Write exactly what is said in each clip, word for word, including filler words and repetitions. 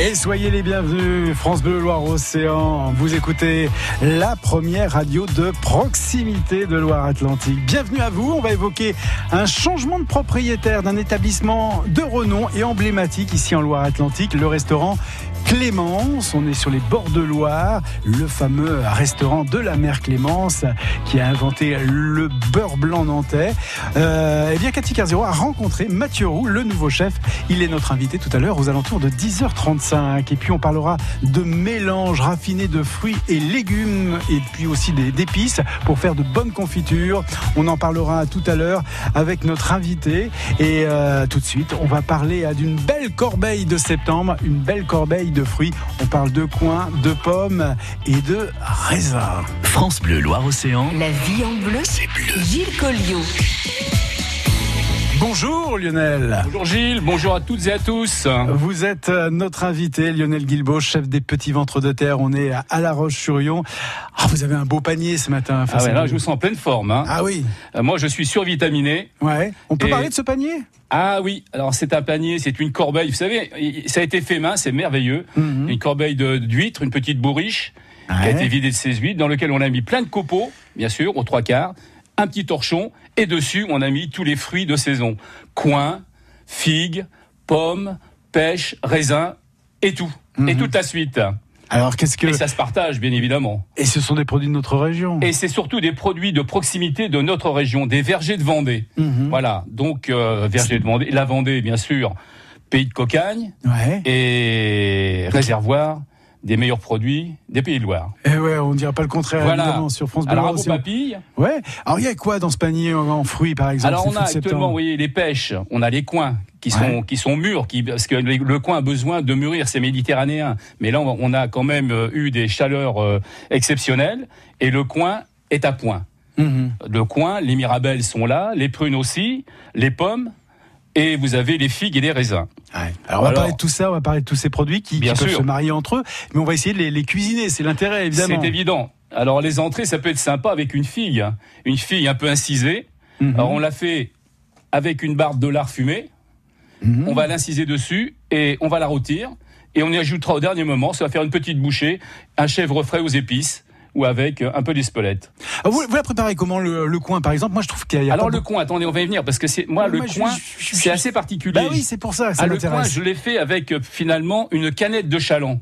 Et soyez les bienvenus, France Bleu Loire-Océan. Vous écoutez la première radio de proximité de Loire-Atlantique. Bienvenue à vous. On va évoquer un changement de propriétaire d'un établissement de renom et emblématique ici en Loire-Atlantique, le restaurant Clémence. On est sur les bords de Loire, le fameux restaurant de la mère Clémence qui a inventé le beurre blanc nantais. Euh, et bien Cathy Carzero a rencontré Mathieu Roux, le nouveau chef. Il est notre invité tout à l'heure aux alentours de dix heures trente-cinq. Et puis on parlera de mélange raffiné de fruits et légumes et puis aussi des, d'épices pour faire de bonnes confitures. On en parlera tout à l'heure avec notre invité. Et euh, tout de suite, on va parler euh, d'une belle corbeille de septembre, une belle corbeille de fruits. On parle de coings, de pommes et de raisins. France Bleu Loire-Océan. La vie en bleu, c'est bleu. Gilles Colliot. Bonjour Lionel. Bonjour Gilles, bonjour à toutes et à tous. Vous êtes notre invité, Lionel Guilbault, chef des Petits Ventres de Terre. On est à La Roche-sur-Yon. Ah, vous avez un beau panier ce matin. Ah ouais, là, je vous sens en pleine forme. Hein. Ah oui. Euh, moi, je suis survitaminé. Ouais. On peut et... parler de ce panier ? Ah oui, alors c'est un panier, c'est une corbeille. Vous savez, ça a été fait main, c'est merveilleux. Mm-hmm. Une corbeille de, d'huîtres, une petite bourriche ouais. qui a été vidée de ses huîtres, dans lequel on a mis plein de copeaux, bien sûr, aux trois quarts, un petit torchon, et dessus, on a mis tous les fruits de saison. Coings, figues, pommes, pêches, raisins, et tout. Mm-hmm. Et toute la suite. Alors, qu'est-ce que... Et ça se partage, bien évidemment. Et ce sont des produits de notre région. Et c'est surtout des produits de proximité de notre région, des vergers de Vendée. Mmh. Voilà, donc euh, vergers de Vendée, la Vendée, bien sûr, pays de cocagne, ouais. et réservoir des meilleurs produits des Pays de Loire. Et ouais, on ne dira pas le contraire, voilà. Évidemment, sur France Bleu. Alors, à vos papilles. Ouais. Alors, il y a quoi dans ce panier en, en fruits, par exemple? Alors, on a actuellement, oui, les pêches, on a les coings qui sont, ouais. qui sont mûrs, qui, parce que le, le coing a besoin de mûrir, c'est méditerranéen. Mais là, on, on a quand même eu des chaleurs euh, exceptionnelles, et le coing est à point. Mmh. Le coing, les mirabelles sont là, les prunes aussi, les pommes, et vous avez les figues et les raisins. Ouais. Alors on va Alors, parler de tout ça, on va parler de tous ces produits qui, qui peuvent se marier entre eux, mais on va essayer de les, les cuisiner, c'est l'intérêt évidemment. C'est évident. Alors les entrées, ça peut être sympa avec une figue, une figue un peu incisée. Mm-hmm. Alors on l'a fait avec une barbe de lard fumé, mm-hmm. on va l'inciser dessus et on va la rôtir, et on y ajoutera au dernier moment, ça va faire une petite bouchée, un chèvre frais aux épices, ou avec un peu d'espelette. Ah, vous, vous la préparez comment, le, le coing, par exemple? Moi, je trouve qu'il y a... Alors, pas le beaucoup... coing, attendez, on va y venir, parce que c'est, moi, ouais, le coing, je, je, je, c'est assez particulier. Bah oui, c'est pour ça que ça ah, m'intéresse. Le coing, je l'ai fait avec, finalement, une canette de chaland.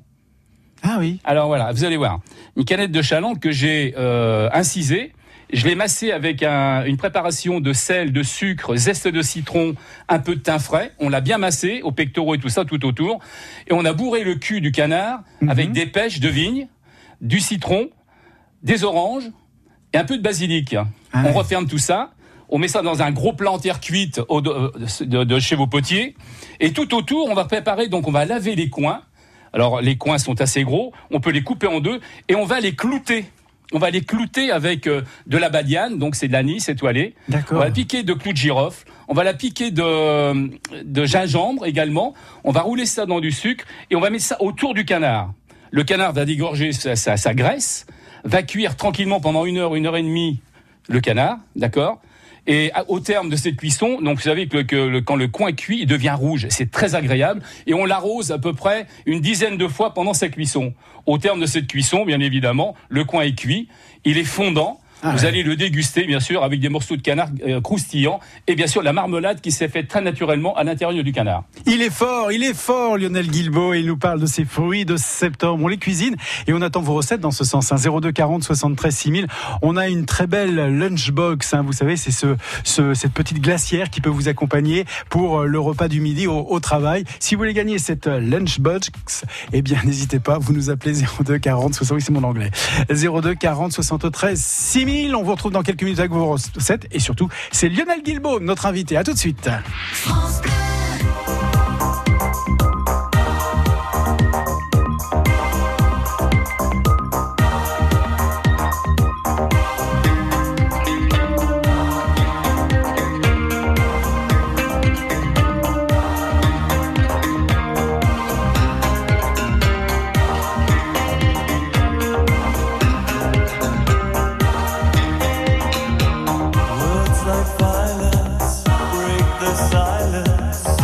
Ah oui. Alors, voilà, vous allez voir. Une canette de chaland que j'ai euh, incisée. Je l'ai massée avec un, une préparation de sel, de sucre, zeste de citron, un peu de thym frais. On l'a bien massé, aux pectoraux et tout ça, tout autour. Et on a bourré le cul du canard mm-hmm. avec des pêches de vigne, du citron, des oranges et un peu de basilic. Ah ouais. On referme tout ça, on met ça dans un gros plat en terre cuite au, de, de, de chez vos potiers, et tout autour, on va préparer, donc on va laver les coings. Alors les coings sont assez gros, on peut les couper en deux, et on va les clouter. On va les clouter avec euh, de la badiane, donc c'est de l'anis étoilé. D'accord. On va la piquer de clous de girofle, on va la piquer de, de gingembre également, on va rouler ça dans du sucre, et on va mettre ça autour du canard. Le canard va dégorger sa, sa, sa graisse, va cuire tranquillement pendant une heure, une heure et demie le canard, d'accord ? Et au terme de cette cuisson, donc vous savez que, le, que le, quand le coing cuit, il devient rouge. C'est très agréable. Et on l'arrose à peu près une dizaine de fois pendant sa cuisson. Au terme de cette cuisson, bien évidemment, le coing est cuit, il est fondant. Ah vous ouais. allez le déguster, bien sûr, avec des morceaux de canard euh, croustillants et bien sûr la marmelade qui s'est faite très naturellement à l'intérieur du canard. Il est fort, il est fort, Lionel Guilbault. Il nous parle de ces fruits de septembre. On les cuisine et on attend vos recettes dans ce sens. Hein. zéro deux quarante soixante-treize six mille. On a une très belle lunchbox. Hein. Vous savez, c'est ce, ce, cette petite glacière qui peut vous accompagner pour le repas du midi au, au travail. Si vous voulez gagner cette lunchbox, eh bien n'hésitez pas. Vous nous appelez zéro deux quarante soixante. Oui, c'est mon anglais. zéro deux quarante soixante-treize six mille. On vous retrouve dans quelques minutes avec vos recettes et surtout, c'est Lionel Guilbault, notre invité. À tout de suite. France Silence, break the silence.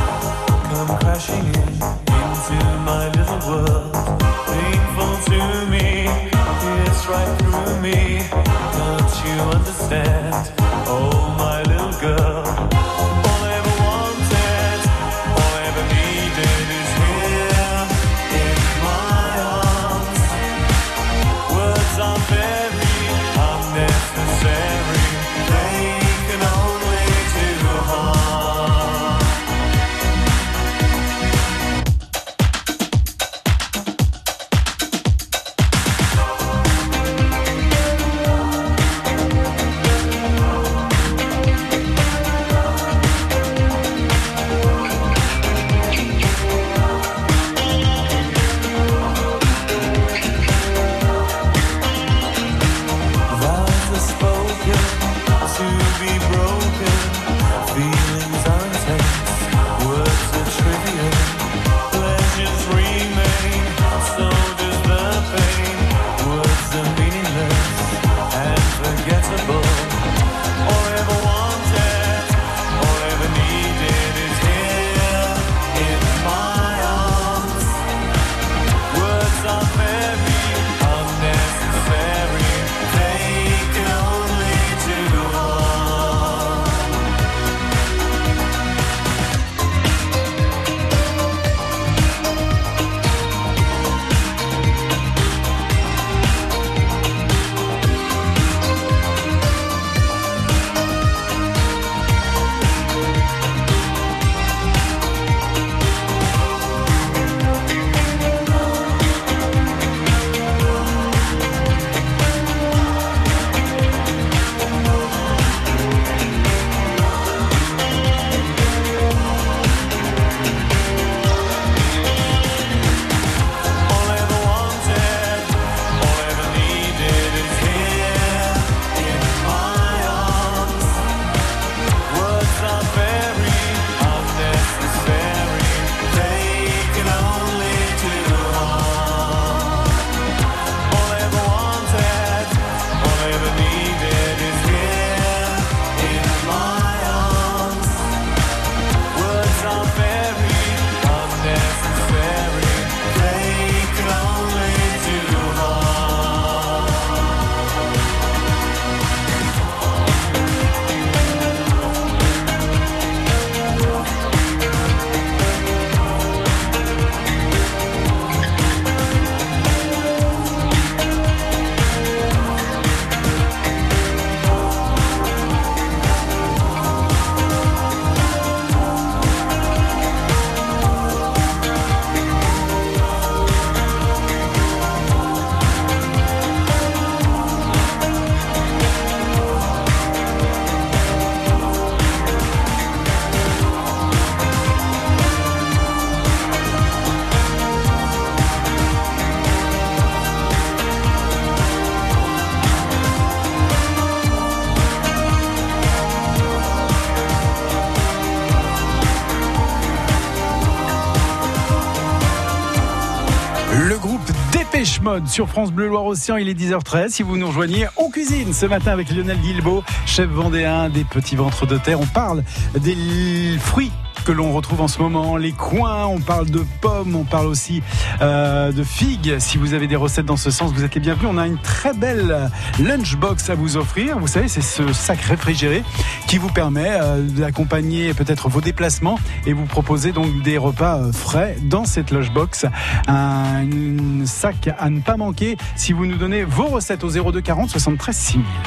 Le groupe Dépêche Mode sur France Bleu Loire-Océan, il est dix heures treize. Si vous nous rejoignez, on cuisine ce matin avec Lionel Guilbeault, chef vendéen des petits ventres de terre. On parle des fruits que l'on retrouve en ce moment, les coings, on parle de pommes, on parle aussi euh, de figues. Si vous avez des recettes dans ce sens, vous êtes les bienvenus. On a une très belle lunchbox à vous offrir. Vous savez, c'est ce sac réfrigéré qui vous permet euh, d'accompagner peut-être vos déplacements et vous proposer donc des repas euh, frais dans cette lunchbox. Un, un sac à ne pas manquer si vous nous donnez vos recettes au zéro deux quarante soixante-treize six mille.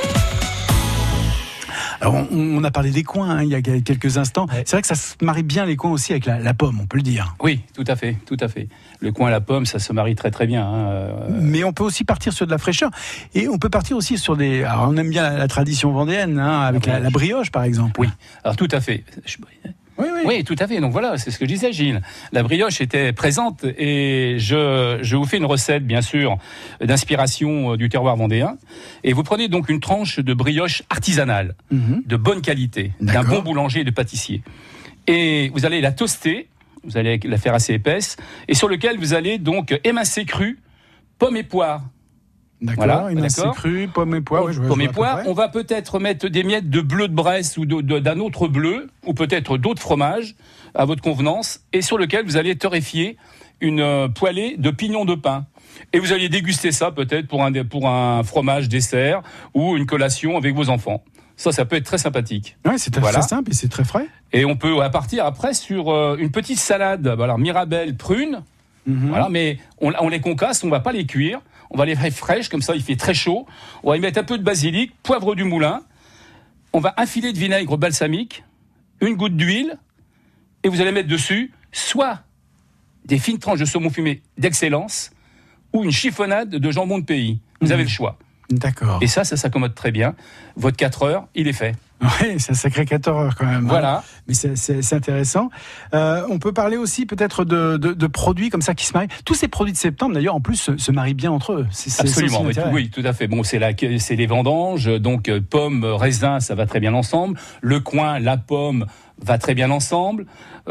Alors on, on a parlé des coings hein, il y a quelques instants. Ouais. C'est vrai que ça se marie bien les coings aussi avec la, la pomme, on peut le dire. Oui, tout à fait, tout à fait. Le coing et la pomme, ça se marie très très bien. Hein. Mais on peut aussi partir sur de la fraîcheur et on peut partir aussi sur des. Alors on aime bien la, la tradition vendéenne hein, avec la, la brioche par exemple. Oui, alors tout à fait. Je... Oui, oui. oui, tout à fait. Donc voilà, c'est ce que je disais, Gilles. La brioche était présente et je, je vous fais une recette, bien sûr, d'inspiration du terroir vendéen. Et vous prenez donc une tranche de brioche artisanale, mm-hmm. de bonne qualité, D'accord. d'un bon boulanger et de pâtissier. Et vous allez la toaster, vous allez la faire assez épaisse, et sur lequel vous allez donc émincer cru pommes et poires. D'accord, voilà, une assez crue, pommes et poires. Ouais, pommes et poires, on va peut-être mettre des miettes de bleu de Bresse ou de, de, d'un autre bleu, ou peut-être d'autres fromages, à votre convenance, et sur lequel vous allez torréfier une euh, poêlée de pignons de pain. Et vous allez déguster ça peut-être pour un, pour un fromage dessert ou une collation avec vos enfants. Ça, ça peut être très sympathique. Oui, c'est très, voilà. très simple et c'est très frais. Et on peut partir après sur euh, une petite salade, alors mirabelle, prune, mm-hmm. voilà, mais on, on les concasse, on ne va pas les cuire. On va les faire fraîches, comme ça il fait très chaud. On va y mettre un peu de basilic, poivre du moulin. On va infiler de vinaigre balsamique, une goutte d'huile, et vous allez mettre dessus soit des fines tranches de saumon fumé d'excellence, ou une chiffonnade de jambon de pays. Vous mmh. avez le choix. D'accord. Et ça, ça s'accommode très bien. Votre quatre heures, il est fait. Oui, c'est un sacré quatorze heures quand même. Voilà. Hein. Mais c'est, c'est, c'est intéressant. Euh, on peut parler aussi peut-être de, de, de produits comme ça qui se marient. Tous ces produits de septembre, d'ailleurs, en plus, se, se marient bien entre eux. C'est, Absolument, c'est oui, tout, oui, tout à fait. Bon, c'est, la, c'est les vendanges, donc euh, pommes, raisins, ça va très bien ensemble. Le coing, la pomme va très bien ensemble.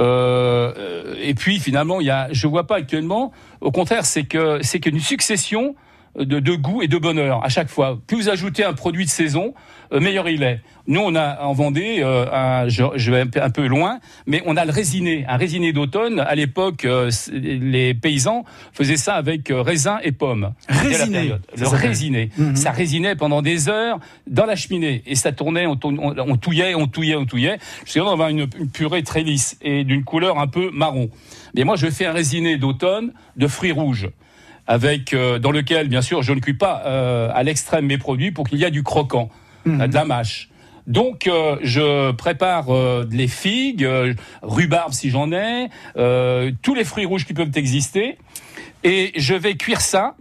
Euh, et puis, finalement, il y a, je vois pas actuellement. Au contraire, c'est que c'est qu'une succession De, de goût et de bonheur à chaque fois. Plus vous ajoutez un produit de saison, euh, meilleur il est. Nous, on a en Vendée, euh, un, je, je vais un peu, un peu loin, mais on a le résiné, un résiné d'automne. À l'époque, euh, les paysans faisaient ça avec euh, raisin et pommes. Résiné. Le résiné. Mm-hmm. Ça résinait pendant des heures dans la cheminée et ça tournait, on, on, on touillait, on touillait, on touillait. Jusqu'à on avait une, une purée très lisse et d'une couleur un peu marron. Mais moi, je fais un résiné d'automne de fruits rouges. Avec euh, dans lequel, bien sûr, je ne cuis pas euh, à l'extrême mes produits pour qu'il y ait du croquant, mmh. de la mâche. Donc, euh, je prépare euh, les figues, euh, rhubarbe si j'en ai, euh, tous les fruits rouges qui peuvent exister, et je vais cuire ça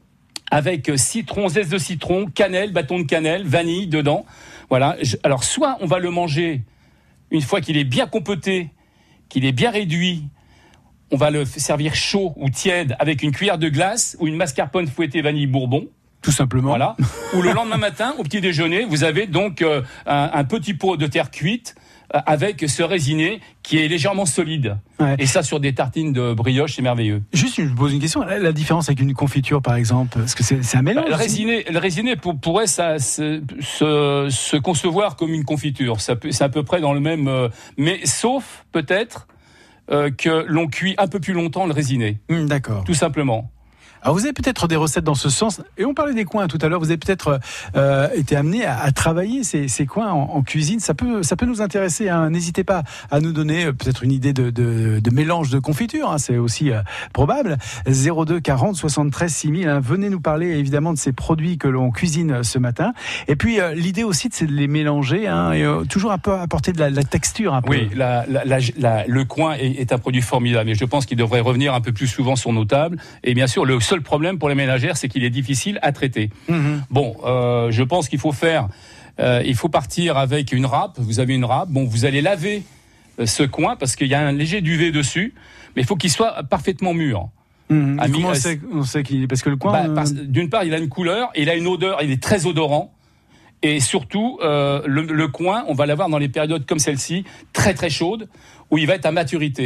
avec citron, zeste de citron, cannelle, bâton de cannelle, vanille dedans. Voilà. Je, alors, soit on va le manger une fois qu'il est bien compoté, qu'il est bien réduit. On va le servir chaud ou tiède avec une cuillère de glace ou une mascarpone fouettée vanille bourbon. Tout simplement. Voilà. Ou le lendemain matin, au petit déjeuner, vous avez donc euh, un, un petit pot de terre cuite euh, avec ce résiné qui est légèrement solide. Ouais. Et ça, sur des tartines de brioche, c'est merveilleux. Juste, je me pose une question. La, la différence avec une confiture, par exemple, est-ce que c'est, c'est un mélange? Le résiné, le résiné pour, pourrait ça, se, se, se concevoir comme une confiture. Ça peut, c'est à peu près dans le même... Euh, mais sauf, peut-être... Euh, que l'on cuit un peu plus longtemps le résiné. Mmh, d'accord. Tout simplement. Alors vous avez peut-être des recettes dans ce sens, et on parlait des coings tout à l'heure, vous avez peut-être euh, été amené à, à travailler ces, ces coings en, en cuisine, ça peut, ça peut nous intéresser, hein. N'hésitez pas à nous donner peut-être une idée de, de, de mélange de confiture, hein. C'est aussi euh, probable. zéro deux quarante soixante-treize six mille, hein. Venez nous parler évidemment de ces produits que l'on cuisine ce matin, et puis euh, l'idée aussi c'est de les mélanger, hein, et euh, toujours un peu apporter de la, la texture un peu. Oui, la, la, la, la, le coing est, est un produit formidable, et je pense qu'il devrait revenir un peu plus souvent sur nos tables, et bien sûr le seul Le problème pour les ménagères, c'est qu'il est difficile à traiter. Mmh. Bon, euh, je pense qu'il faut faire, euh, il faut partir avec une râpe. Vous avez une râpe. Bon, vous allez laver euh, ce coin parce qu'il y a un léger duvet dessus, mais il faut qu'il soit parfaitement mûr. Mmh. Ami, comment on sait, on sait qu'il est parce que le coin. Bah, euh... parce, d'une part, il a une couleur, il a une odeur, il est très odorant. Et surtout, euh, le, le coin, on va l'avoir dans les périodes comme celle-ci, très très chaudes, où il va être à maturité.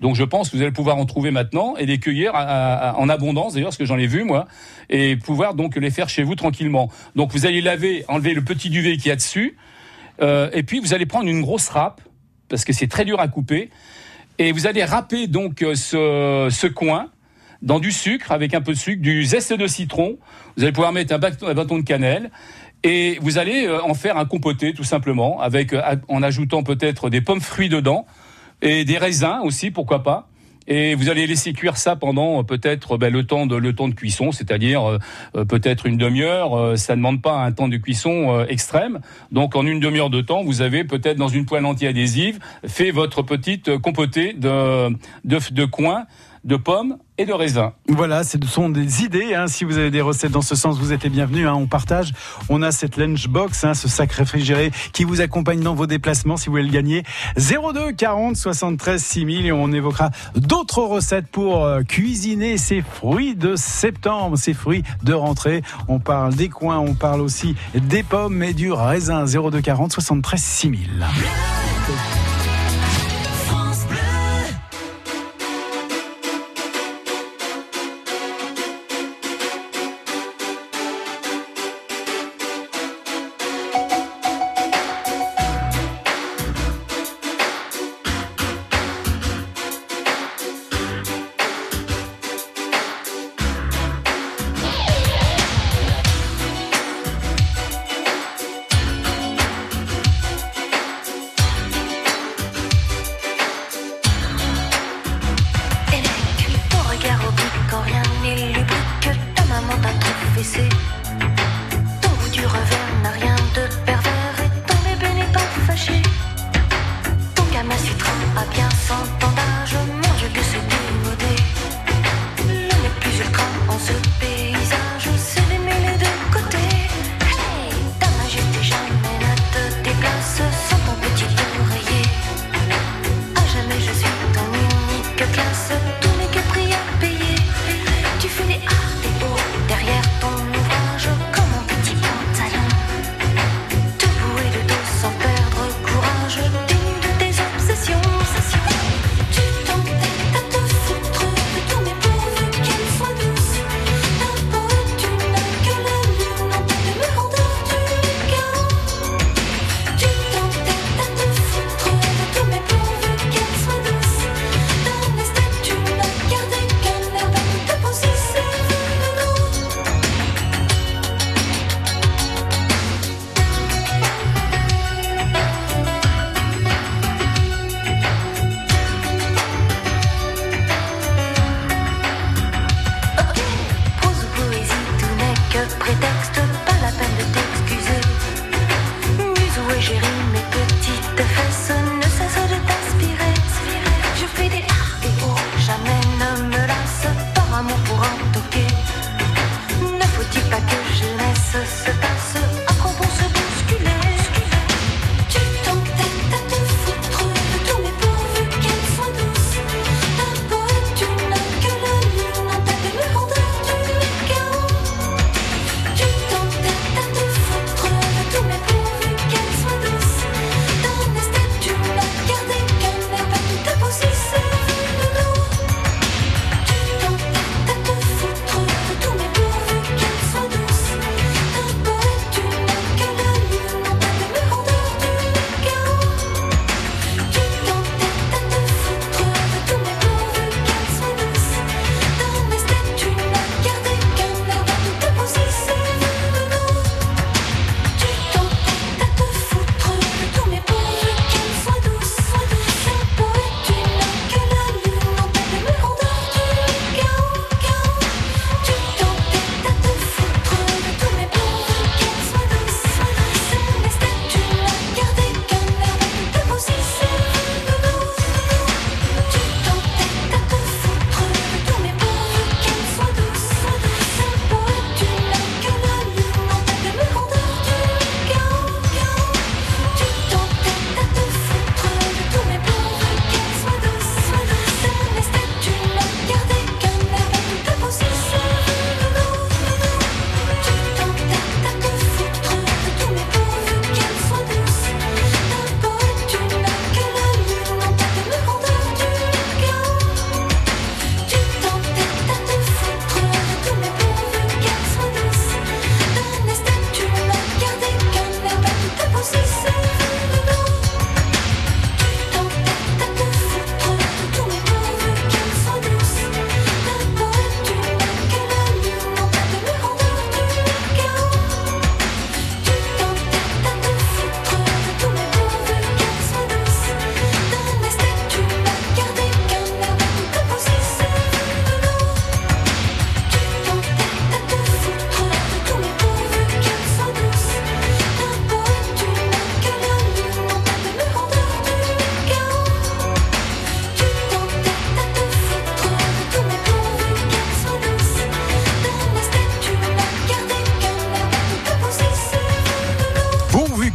Donc je pense que vous allez pouvoir en trouver maintenant et les cueillir à, à, en abondance, d'ailleurs, parce que j'en ai vu moi, et pouvoir donc les faire chez vous tranquillement. Donc vous allez laver, enlever le petit duvet qu'il y a dessus, euh, et puis vous allez prendre une grosse râpe, parce que c'est très dur à couper, et vous allez râper donc ce, ce coin dans du sucre, avec un peu de sucre, du zeste de citron. Vous allez pouvoir mettre un bâton, un bâton de cannelle. Et vous allez en faire un compoté, tout simplement, avec, en ajoutant peut-être des pommes fruits dedans, et des raisins aussi, pourquoi pas. Et vous allez laisser cuire ça pendant peut-être ben, le temps de le temps de cuisson, c'est-à-dire euh, peut-être une demi-heure. Euh, ça ne demande pas un temps de cuisson euh, extrême. Donc en une demi-heure de temps, vous avez peut-être dans une poêle anti-adhésive fait votre petite compotée de de, de coin, de pommes et de raisins. Voilà, ce sont des idées. Hein. Si vous avez des recettes dans ce sens, vous êtes les bienvenus. Hein. On partage. On a cette lunchbox, hein, ce sac réfrigéré qui vous accompagne dans vos déplacements si vous voulez le gagner. zéro deux quarante soixante-treize six mille et on évoquera d'autres recettes pour euh, cuisiner ces fruits de septembre, ces fruits de rentrée. On parle des coins, on parle aussi des pommes et du raisin. zéro deux quarante soixante-treize six mille.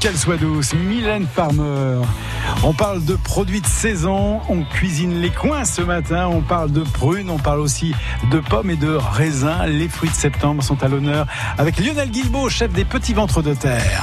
qu'elle soit douce, Mylène Farmer. On parle de produits de saison, on cuisine les coins ce matin, on parle de prunes, on parle aussi de pommes et de raisins. Les fruits de septembre sont à l'honneur avec Lionel Guilbault, chef des Petits Ventres de Terre.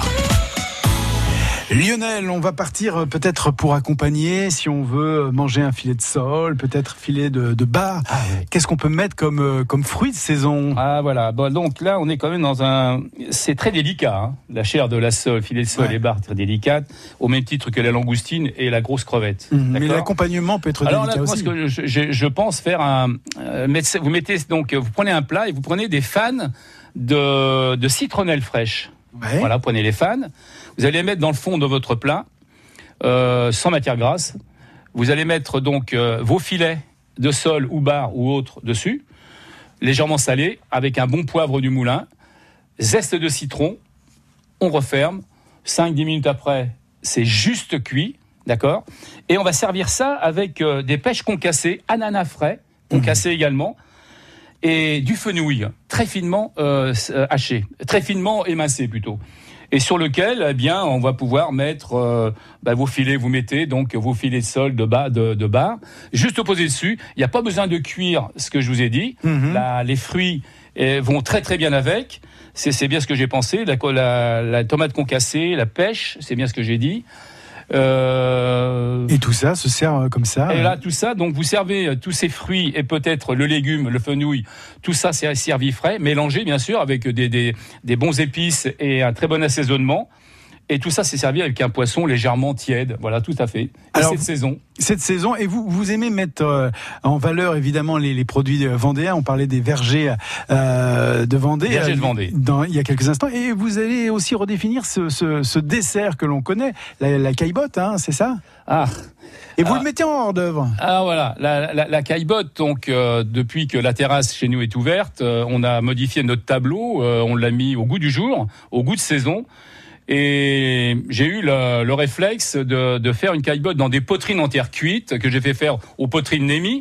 Lionel, on va partir peut-être pour accompagner, si on veut manger un filet de sole, peut-être filet de, de bar. Ah ouais. Qu'est-ce qu'on peut mettre comme, comme fruit de saison ? Ah voilà, bon, donc là on est quand même dans un... C'est très délicat, hein. La chair de la sole, filet de sole ouais. et bar, très délicate, au même titre que la langoustine et la grosse crevette. Mmh, mais l'accompagnement peut être Alors délicat là, aussi. Moi, ce que je, je pense faire un... Euh, vous mettez donc, vous prenez un plat et vous prenez des fans de, de citronnelle fraîche. Ouais. Voilà, prenez les fans. Vous allez les mettre dans le fond de votre plat, euh, sans matière grasse. Vous allez mettre donc euh, vos filets de sole ou bar ou autre dessus, légèrement salés, avec un bon poivre du moulin, zeste de citron. On referme. cinq à dix minutes après, c'est juste cuit, d'accord ? Et on va servir ça avec euh, des pêches concassées, ananas frais, concassés mmh. également, et du fenouil, très finement euh, haché, très finement émincé plutôt. Et sur lequel, eh bien, on va pouvoir mettre euh, bah, vos filets. Vous mettez donc vos filets de sole de bas, de, de bar, juste posés dessus. Il n'y a pas besoin de cuire ce que je vous ai dit. Mm-hmm. La, les fruits eh, vont très très bien avec. C'est, c'est bien ce que j'ai pensé. La, la, la tomate concassée, la pêche, c'est bien ce que j'ai dit. Euh... Et tout ça se sert comme ça. Et là, tout ça, donc vous servez tous ces fruits et peut-être le légume, le fenouil, tout ça c'est servi frais, mélangé bien sûr avec des, des, des bons épices et un très bon assaisonnement. Et tout ça, c'est servi avec un poisson légèrement tiède. Voilà, tout à fait. Et alors, cette saison. Cette saison. Et vous, vous aimez mettre euh, en valeur, évidemment, les, les produits vendéens. On parlait des vergers euh, de Vendée. Vergers de Vendée. Dans, il y a quelques instants. Et vous allez aussi redéfinir ce, ce, ce dessert que l'on connaît, la, la caillebotte, hein, c'est ça ? Ah. Et vous ah, le mettez en hors d'œuvre. Ah voilà, la, la, la caillebotte, donc euh, depuis que la terrasse chez nous est ouverte, euh, on a modifié notre tableau, euh, on l'a mis au goût du jour, au goût de saison. Et j'ai eu le, le réflexe de, de faire une caillebotte dans des poitrines en terre cuite que j'ai fait faire aux poitrines Némi.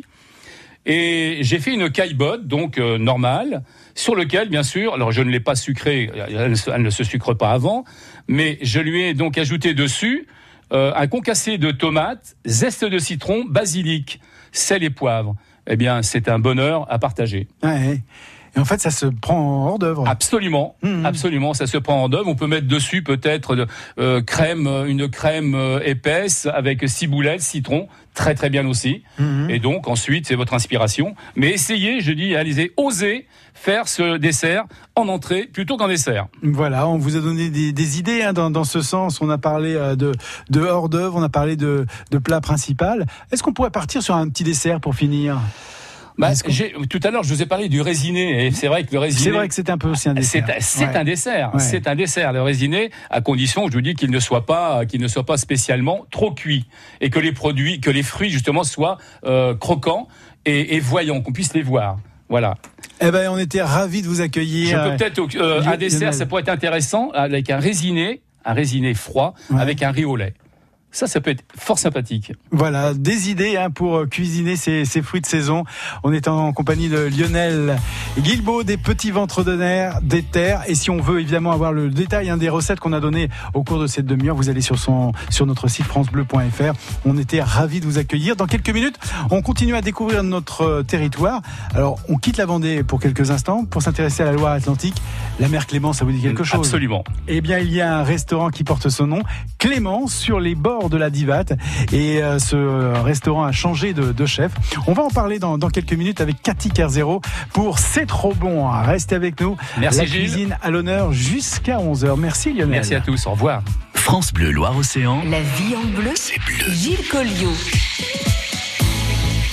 Et j'ai fait une caillebotte, donc euh, normale, sur lequel, bien sûr, alors je ne l'ai pas sucrée, elle, elle ne se sucre pas avant, mais je lui ai donc ajouté dessus euh, un concassé de tomates, zeste de citron, basilic, sel et poivre. Eh bien, c'est un bonheur à partager. Ouais. Et en fait, ça se prend en hors d'œuvre. Absolument, mmh. absolument, ça se prend en hors d'œuvre. On peut mettre dessus peut-être euh, crème, une crème euh, épaisse avec ciboulette, citron, très très bien aussi. Mmh. Et donc ensuite, c'est votre inspiration. Mais essayez, je dis, allez, osez faire ce dessert en entrée plutôt qu'en dessert. Voilà, on vous a donné des, des idées hein, dans, dans ce sens. On a parlé de, de hors d'œuvre, on a parlé de, de plat principal. Est-ce qu'on pourrait partir sur un petit dessert pour finir ? Bah, j'ai, tout à l'heure, je vous ai parlé du raisiné, et c'est vrai que le raisiné... C'est vrai que c'est un peu aussi un dessert. C'est, c'est ouais. un dessert, ouais. c'est un dessert, le raisiné, à condition, je vous dis, qu'il ne soit pas, qu'il ne soit pas spécialement trop cuit, et que les produits, que les fruits, justement, soient euh, croquants et, et voyants, qu'on puisse les voir. Voilà. Eh ben, on était ravis de vous accueillir. Je peux peut-être, euh, un dessert, ça pourrait être intéressant, avec un raisiné, un raisiné froid, ouais. avec un riz au lait. Ça, ça peut être fort sympathique. Voilà, des idées hein, pour cuisiner ces, ces fruits de saison. On est en compagnie de Lionel Guilbault des Petits Ventres de Terre, des Terres. Et si on veut évidemment avoir le détail hein, des recettes qu'on a données au cours de cette demi-heure, vous allez sur, son, sur notre site francebleu point f r. On était ravis de vous accueillir. Dans quelques minutes, on continue à découvrir notre territoire. Alors, on quitte la Vendée pour quelques instants pour s'intéresser à la Loire-Atlantique. La mer Clémence, ça vous dit quelque chose ? Absolument. Eh bien, il y a un restaurant qui porte son nom, Clémence, sur les bords de la Divate, et euh, ce restaurant a changé de, de chef. On va en parler dans, dans quelques minutes avec Cathy Kerzero pour C'est trop bon. Restez avec nous. Merci la Gilles. Cuisine à l'honneur jusqu'à onze heures. Merci Lionel. Merci à tous. Au revoir. France Bleu Loire-Océan. La vie en bleu. C'est bleu. Gilles Colliot.